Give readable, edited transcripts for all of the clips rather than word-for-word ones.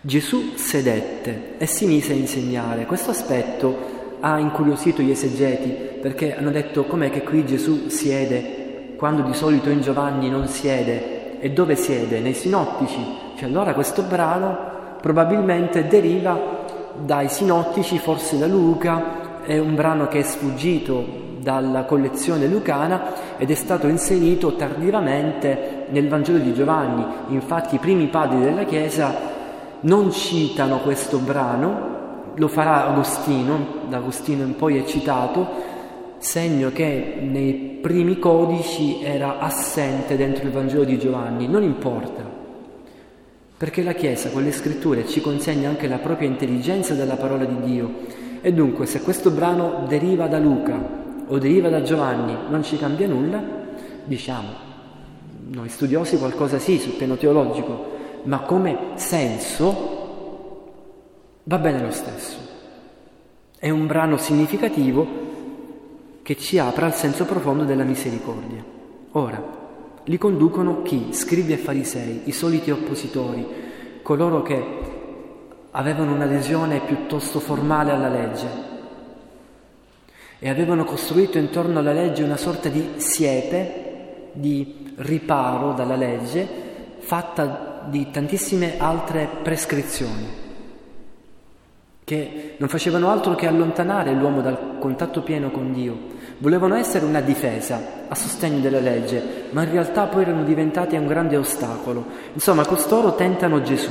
Gesù sedette e si mise a insegnare. Questo aspetto ha incuriosito gli esegeti, perché hanno detto: com'è che qui Gesù siede quando di solito in Giovanni non siede? E dove siede? Nei sinottici. Cioè, allora questo brano probabilmente deriva dai sinottici, forse da Luca, è un brano che è sfuggito dalla collezione lucana ed è stato inserito tardivamente nel Vangelo di Giovanni. Infatti i primi padri della Chiesa non citano questo brano, lo farà Agostino, da Agostino in poi è citato, segno che nei primi codici era assente dentro il Vangelo di Giovanni. Non importa, perché la Chiesa con le scritture ci consegna anche la propria intelligenza della parola di Dio, e dunque se questo brano deriva da Luca o deriva da Giovanni non ci cambia nulla, diciamo, noi studiosi qualcosa sì sul piano teologico, ma come senso va bene lo stesso. È un brano significativo che ci apre al senso profondo della misericordia. Ora, li conducono chi? Scribi e farisei, i soliti oppositori, coloro che avevano un'adesione piuttosto formale alla legge e avevano costruito intorno alla legge una sorta di siepe, di riparo dalla legge, fatta di tantissime altre prescrizioni, che non facevano altro che allontanare l'uomo dal contatto pieno con Dio. Volevano essere una difesa a sostegno della legge, ma in realtà poi erano diventati un grande ostacolo. Insomma, costoro tentano Gesù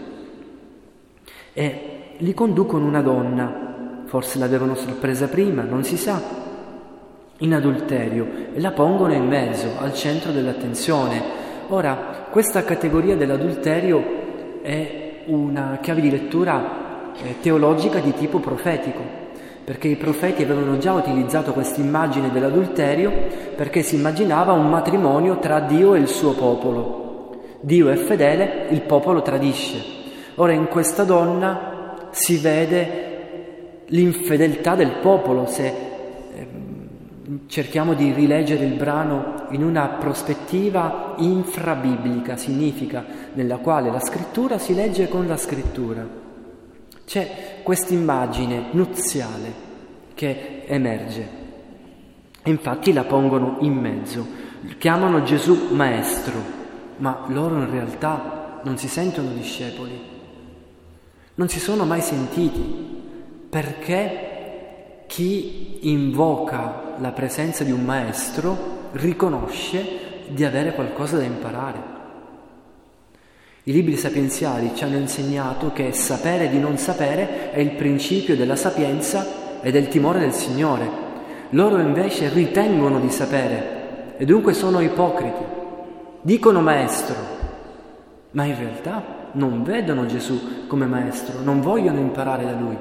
e li conducono una donna, forse l'avevano sorpresa prima, non si sa, in adulterio, e la pongono in mezzo, al centro dell'attenzione. Ora, questa categoria dell'adulterio è una chiave di lettura teologica di tipo profetico, perché i profeti avevano già utilizzato questa immagine dell'adulterio perché si immaginava un matrimonio tra Dio e il suo popolo. Dio è fedele, il popolo tradisce. Ora in questa donna si vede l'infedeltà del popolo, se cerchiamo di rileggere il brano in una prospettiva infrabiblica, significa nella quale la scrittura si legge con la scrittura. C'è questa immagine nuziale che emerge. Infatti la pongono in mezzo, chiamano Gesù maestro, ma loro in realtà non si sentono discepoli, non si sono mai sentiti, perché chi invoca la presenza di un maestro riconosce di avere qualcosa da imparare. I libri sapienziali ci hanno insegnato che sapere di non sapere è il principio della sapienza e del timore del Signore. Loro invece ritengono di sapere e dunque sono ipocriti. Dicono maestro, ma in realtà non vedono Gesù come maestro, non vogliono imparare da Lui,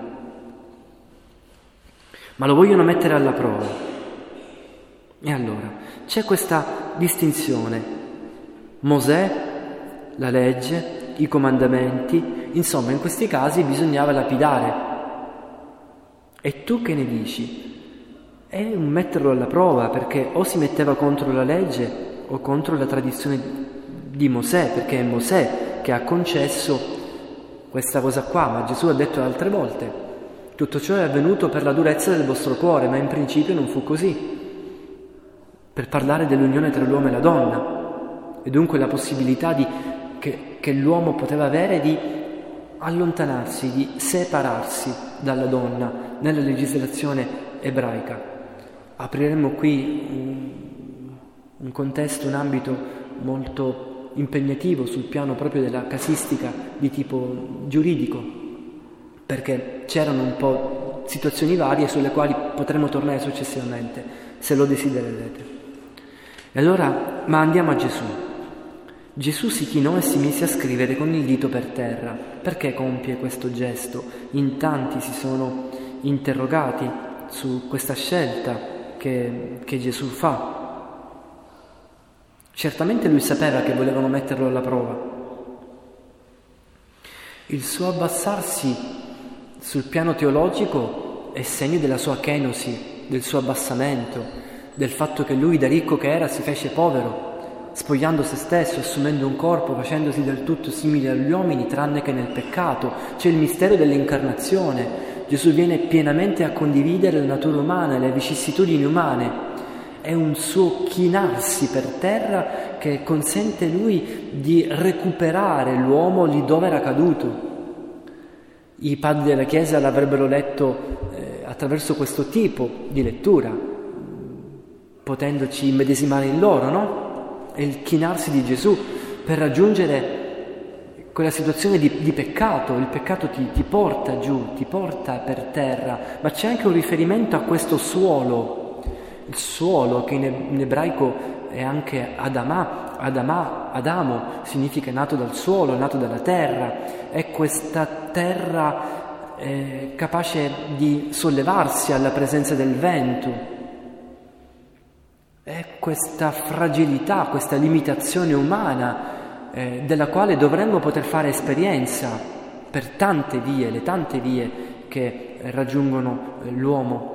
ma lo vogliono mettere alla prova. E allora c'è questa distinzione: Mosè, la legge, i comandamenti, insomma in questi casi bisognava lapidare. E tu che ne dici? È un metterlo alla prova, perché o si metteva contro la legge o contro la tradizione di Mosè, perché è Mosè che ha concesso questa cosa qua, ma Gesù ha detto altre volte: tutto ciò è avvenuto per la durezza del vostro cuore, ma in principio non fu così, per parlare dell'unione tra l'uomo e la donna, e dunque la possibilità che l'uomo poteva avere di allontanarsi, di separarsi dalla donna nella legislazione ebraica. Apriremmo qui un contesto, un ambito molto impegnativo sul piano proprio della casistica di tipo giuridico, perché c'erano un po' situazioni varie sulle quali potremo tornare successivamente, se lo desidererete. E allora, ma andiamo a Gesù. Gesù si chinò e si mise a scrivere con il dito per terra. Perché compie questo gesto? In tanti si sono interrogati su questa scelta che Gesù fa. Certamente lui sapeva che volevano metterlo alla prova. Il suo abbassarsi sul piano teologico è segno della sua kenosi, del suo abbassamento, del fatto che lui da ricco che era si fece povero, spogliando se stesso, assumendo un corpo, facendosi del tutto simile agli uomini, tranne che nel peccato. C'è il mistero dell'incarnazione. Gesù viene pienamente a condividere la natura umana e le vicissitudini umane. È un suo chinarsi per terra che consente lui di recuperare l'uomo lì dove era caduto. I padri della Chiesa l'avrebbero letto attraverso questo tipo di lettura, potendoci immedesimare in loro, no? È il chinarsi di Gesù per raggiungere quella situazione di peccato. Il peccato ti porta giù, ti porta per terra, ma c'è anche un riferimento a questo suolo, il suolo che in ebraico è anche Adamo, significa nato dal suolo, nato dalla terra, è questa terra capace di sollevarsi alla presenza del vento. È questa fragilità, questa limitazione umana della quale dovremmo poter fare esperienza per tante vie, le tante vie che raggiungono l'uomo.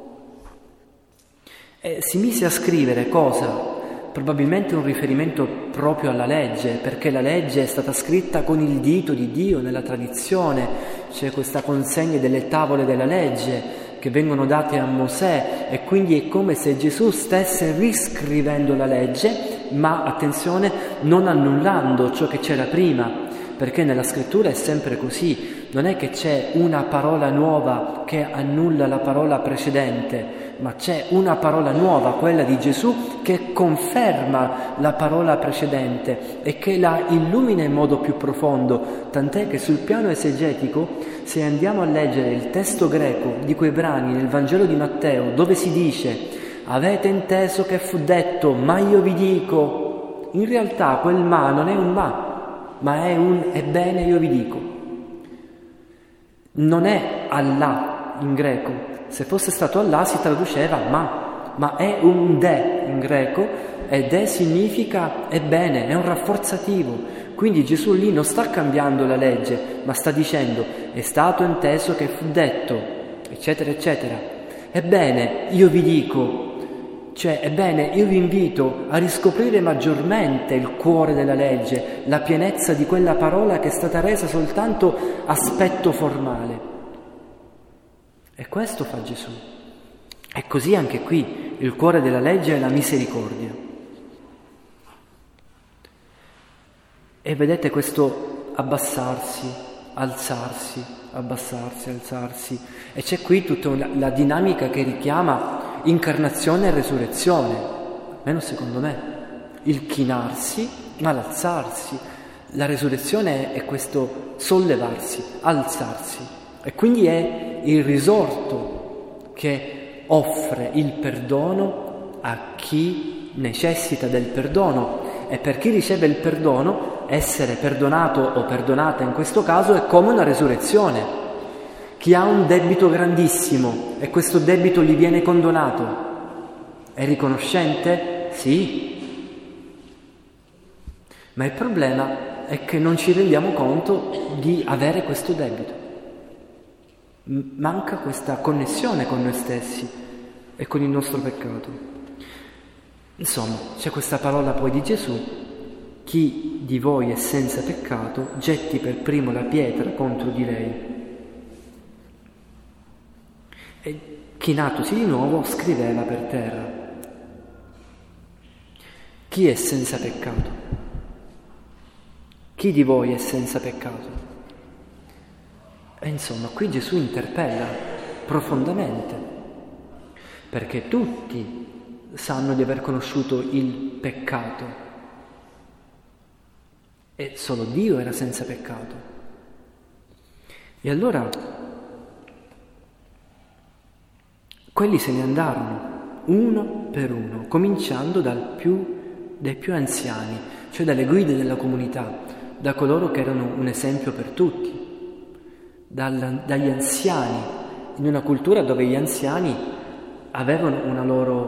Si mise a scrivere cosa? Probabilmente un riferimento proprio alla legge, perché la legge è stata scritta con il dito di Dio nella tradizione. C'è questa consegna delle tavole della legge che vengono date a Mosè, e quindi è come se Gesù stesse riscrivendo la legge, ma attenzione, non annullando ciò che c'era prima, perché nella scrittura è sempre così, non è che c'è una parola nuova che annulla la parola precedente, ma c'è una parola nuova, quella di Gesù, che conferma la parola precedente e che la illumina in modo più profondo, tant'è che sul piano esegetico, se andiamo a leggere il testo greco di quei brani nel Vangelo di Matteo, dove si dice «Avete inteso che fu detto, ma io vi dico», in realtà quel «ma» non è un ma è un «ebbene io vi dico». Non è «Allah» in greco. Se fosse stato Allah si traduceva ma è un de in greco, e de significa ebbene, è un rafforzativo. Quindi Gesù lì non sta cambiando la legge, ma sta dicendo è stato inteso che fu detto, eccetera, eccetera. Ebbene, io vi dico, cioè ebbene, io vi invito a riscoprire maggiormente il cuore della legge, la pienezza di quella parola che è stata resa soltanto aspetto formale. E questo fa Gesù. E così anche qui il cuore della legge è la misericordia. E vedete questo abbassarsi, alzarsi, abbassarsi, alzarsi. E c'è qui tutta la dinamica che richiama incarnazione e resurrezione, almeno secondo me. Il chinarsi, ma l'alzarsi. La resurrezione è questo sollevarsi, alzarsi. E quindi è il risorto che offre il perdono a chi necessita del perdono, e per chi riceve il perdono essere perdonato o perdonata in questo caso è come una resurrezione. Chi ha un debito grandissimo e questo debito gli viene condonato è riconoscente? Sì, ma il problema è che non ci rendiamo conto di avere questo debito. Manca questa connessione con noi stessi e con il nostro peccato. Insomma, c'è questa parola poi di Gesù: chi di voi è senza peccato getti per primo la pietra contro di lei. E chinatosi di nuovo scriveva per terra. Chi è senza peccato? Chi di voi è senza peccato? E insomma, qui Gesù interpella profondamente, perché tutti sanno di aver conosciuto il peccato e solo Dio era senza peccato. E allora quelli se ne andarono uno per uno, cominciando dai più anziani, cioè dalle guide della comunità, da coloro che erano un esempio per tutti, dagli anziani, in una cultura dove gli anziani avevano un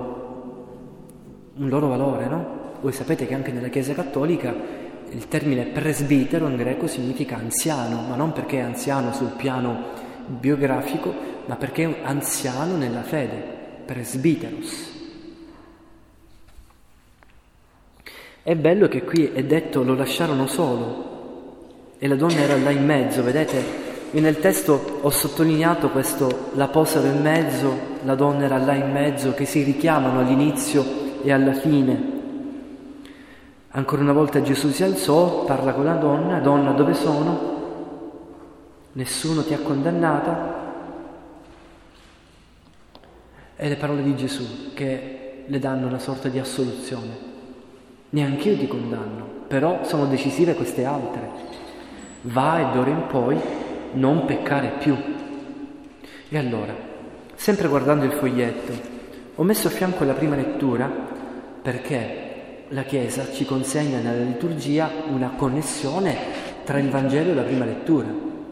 loro valore, no? Voi sapete che anche nella Chiesa Cattolica il termine presbitero in greco significa anziano, ma non perché è anziano sul piano biografico, ma perché è anziano nella fede, presbiteros. È bello che qui è detto lo lasciarono solo e la donna era là in mezzo, vedete? Io nel testo ho sottolineato questo, la posero in mezzo, la donna era là in mezzo, che si richiamano all'inizio e alla fine. Ancora una volta Gesù si alzò, parla con la donna: donna, dove sono? Nessuno ti ha condannata? E le parole di Gesù che le danno una sorta di assoluzione. Neanch'io ti condanno, però sono decisive queste altre. Va e d'ora in poi non peccare più. E allora, sempre guardando il foglietto, ho messo a fianco la prima lettura perché la Chiesa ci consegna nella liturgia una connessione tra il Vangelo e la prima lettura.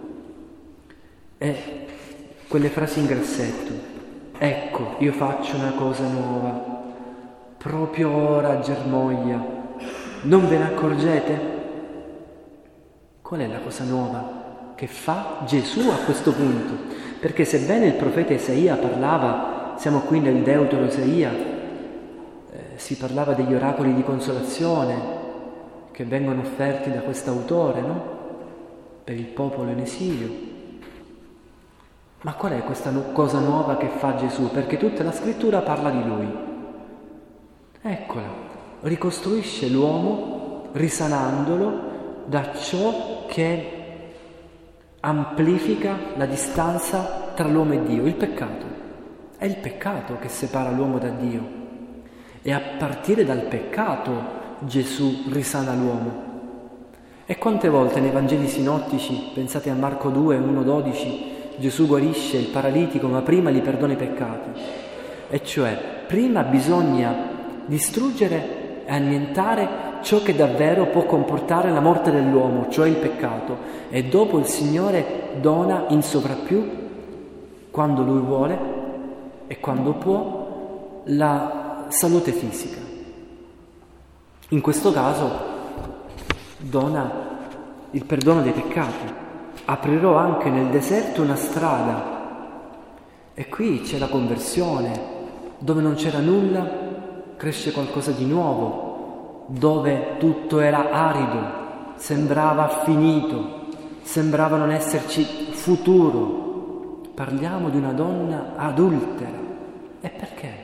E quelle frasi in grassetto: ecco, io faccio una cosa nuova, proprio ora germoglia, non ve ne accorgete? Qual è la cosa nuova che fa Gesù a questo punto? Perché sebbene il profeta Isaia parlava, siamo qui nel Deutero Isaia, si parlava degli oracoli di consolazione che vengono offerti da quest'autore, no? Per il popolo in esilio. Ma qual è questa cosa nuova che fa Gesù? Perché tutta la scrittura parla di Lui. Eccola, ricostruisce l'uomo risanandolo da ciò che amplifica la distanza tra l'uomo e Dio, il peccato. È il peccato che separa l'uomo da Dio. E a partire dal peccato Gesù risana l'uomo. E quante volte nei Vangeli sinottici, pensate a Marco 2, 1-12, Gesù guarisce il paralitico, ma prima gli perdona i peccati. E cioè, prima bisogna distruggere e annientare ciò che davvero può comportare la morte dell'uomo, cioè il peccato. E dopo il Signore dona in sovrappiù, quando Lui vuole e quando può, la salute fisica. In questo caso dona il perdono dei peccati. Aprirò anche nel deserto una strada. E qui c'è la conversione. Dove non c'era nulla cresce qualcosa di nuovo. Dove tutto era arido, sembrava finito, sembrava non esserci futuro. Parliamo di una donna adultera. E perché?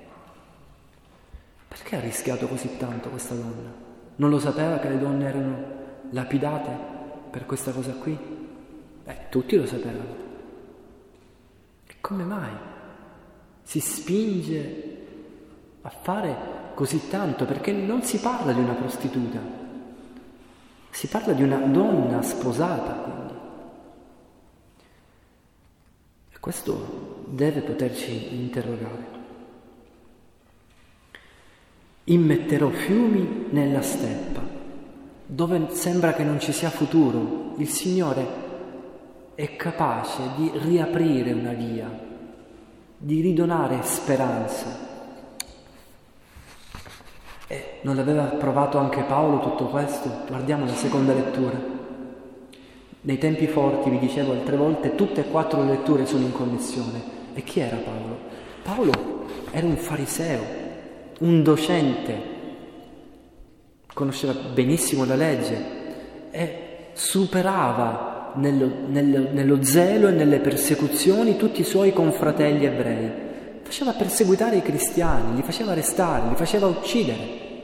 Perché ha rischiato così tanto questa donna? Non lo sapeva che le donne erano lapidate per questa cosa qui? Tutti lo sapevano. E come mai si spinge a fare così tanto? Perché non si parla di una prostituta, si parla di una donna sposata, quindi. E questo deve poterci interrogare. Immetterò fiumi nella steppa, dove sembra che non ci sia futuro. Il Signore è capace di riaprire una via, di ridonare speranza. E non l'aveva provato anche Paolo tutto questo? Guardiamo la seconda lettura. Nei tempi forti, vi dicevo altre volte, tutte e 4 le letture sono in connessione. E chi era Paolo? Paolo era un fariseo, un docente, conosceva benissimo la legge e superava nello zelo e nelle persecuzioni tutti i suoi confratelli ebrei. Faceva perseguitare i cristiani, li faceva arrestare, li faceva uccidere.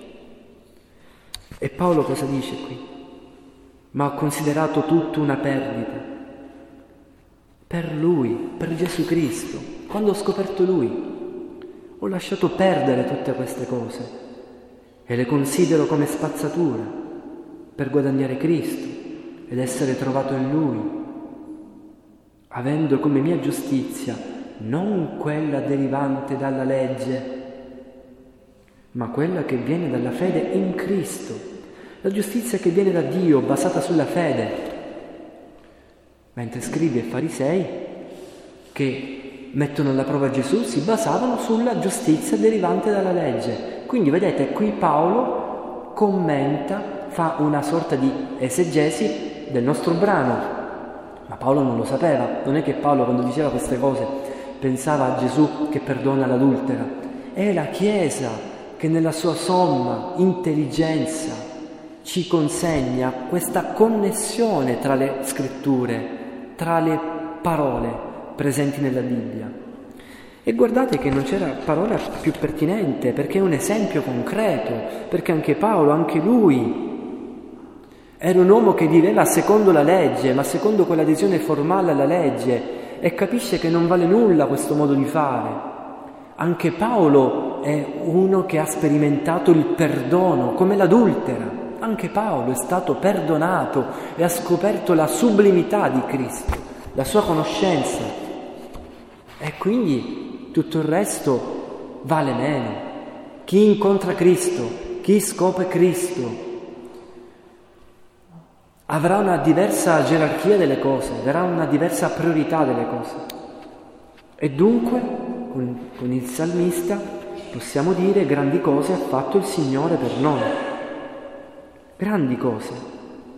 E Paolo cosa dice qui? Ma ho considerato tutto una perdita per Lui, per Gesù Cristo. Quando ho scoperto Lui, ho lasciato perdere tutte queste cose e le considero come spazzatura per guadagnare Cristo ed essere trovato in Lui, avendo come mia giustizia non quella derivante dalla legge, ma quella che viene dalla fede in Cristo, la giustizia che viene da Dio, basata sulla fede. Mentre scribi e farisei, che mettono alla prova Gesù, si basavano sulla giustizia derivante dalla legge. Quindi vedete, qui Paolo commenta, fa una sorta di esegesi del nostro brano, ma Paolo non lo sapeva. Non è che Paolo, quando diceva queste cose, pensava a Gesù che perdona l'adultera. È la Chiesa che nella sua somma intelligenza ci consegna questa connessione tra le scritture, tra le parole presenti nella Bibbia. E guardate che non c'era parola più pertinente, perché è un esempio concreto, perché anche Paolo, anche lui, era un uomo che viveva secondo la legge, ma secondo quell'adesione formale alla legge, e capisce che non vale nulla questo modo di fare. Anche Paolo è uno che ha sperimentato il perdono, come l'adultera. Anche Paolo è stato perdonato e ha scoperto la sublimità di Cristo, la sua conoscenza. E quindi tutto il resto vale meno. Chi incontra Cristo, chi scopre Cristo, avrà una diversa gerarchia delle cose, avrà una diversa priorità delle cose. E dunque, con il salmista, possiamo dire: grandi cose ha fatto il Signore per noi. Grandi cose.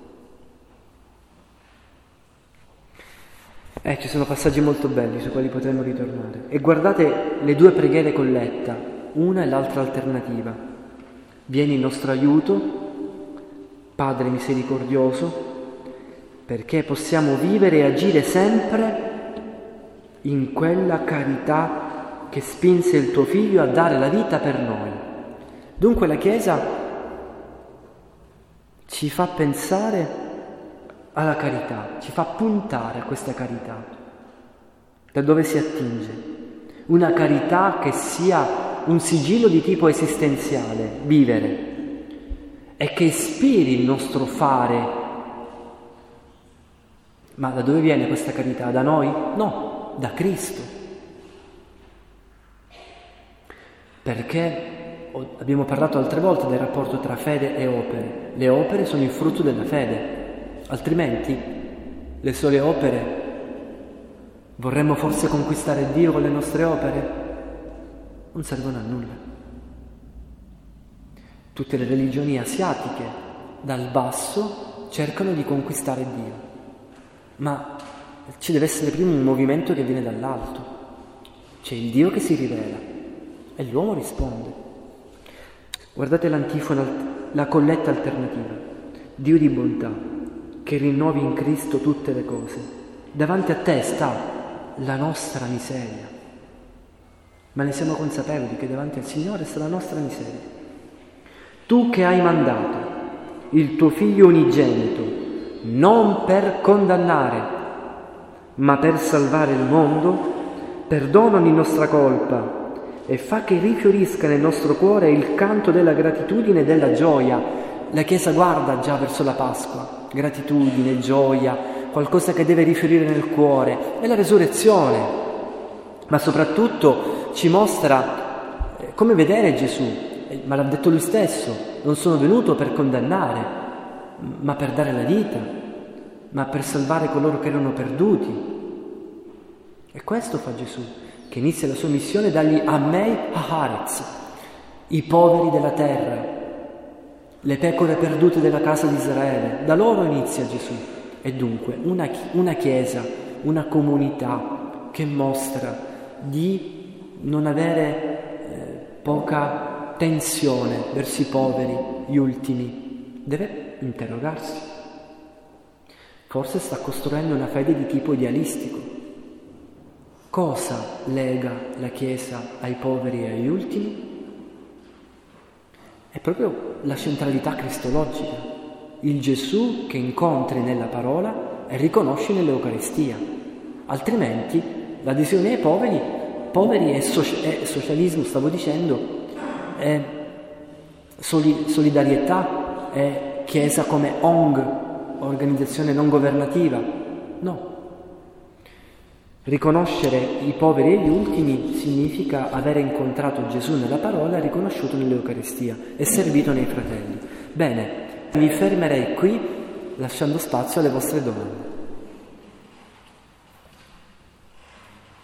Ci sono passaggi molto belli sui quali potremmo ritornare. E guardate le due preghiere colletta, una e l'altra alternativa. Vieni in nostro aiuto, Padre misericordioso, perché possiamo vivere e agire sempre in quella carità che spinse il tuo Figlio a dare la vita per noi. Dunque la Chiesa ci fa pensare alla carità, ci fa puntare a questa carità. Da dove si attinge? Una carità che sia un sigillo di tipo esistenziale, vivere, e che ispiri il nostro fare. Ma da dove viene questa carità? Da noi? No, da Cristo. Perché abbiamo parlato altre volte del rapporto tra fede e opere. Le opere sono il frutto della fede. Altrimenti le sole opere, vorremmo forse conquistare Dio con le nostre opere? Non servono a nulla. Tutte le religioni asiatiche dal basso cercano di conquistare Dio, ma ci deve essere prima un movimento che viene dall'alto. C'è il Dio che si rivela e l'uomo risponde. Guardate l'antifona, la colletta alternativa: Dio di bontà, che rinnovi in Cristo tutte le cose. Davanti a te sta la nostra miseria, ma ne siamo consapevoli che davanti al Signore sta la nostra miseria. Tu che hai mandato il tuo Figlio unigenito non per condannare, ma per salvare il mondo, perdona ogni nostra colpa e fa che rifiorisca nel nostro cuore il canto della gratitudine e della gioia. La Chiesa guarda già verso la Pasqua, gratitudine, gioia, qualcosa che deve rifiorire nel cuore, è la resurrezione, ma soprattutto ci mostra come vedere Gesù, ma l'ha detto lui stesso: non sono venuto per condannare, ma per dare la vita, ma per salvare coloro che erano perduti. E questo fa Gesù, che inizia la sua missione dagli Amei Haaretz, i poveri della terra, le pecore perdute della casa di Israele. Da loro inizia Gesù. E dunque una Chiesa, una comunità che mostra di non avere poca tensione verso i poveri, gli ultimi, deve interrogarsi. Forse sta costruendo una fede di tipo idealistico. Cosa lega la Chiesa ai poveri e agli ultimi? È proprio la centralità cristologica, il Gesù che incontri nella parola e riconosci nell'Eucaristia. Altrimenti l'adesione ai poveri è socialismo, stavo dicendo, è solidarietà, è Chiesa come ONG, organizzazione non governativa. No. Riconoscere i poveri e gli ultimi significa avere incontrato Gesù nella parola e riconosciuto nell'Eucaristia e servito nei fratelli. Bene, mi fermerei qui lasciando spazio alle vostre domande.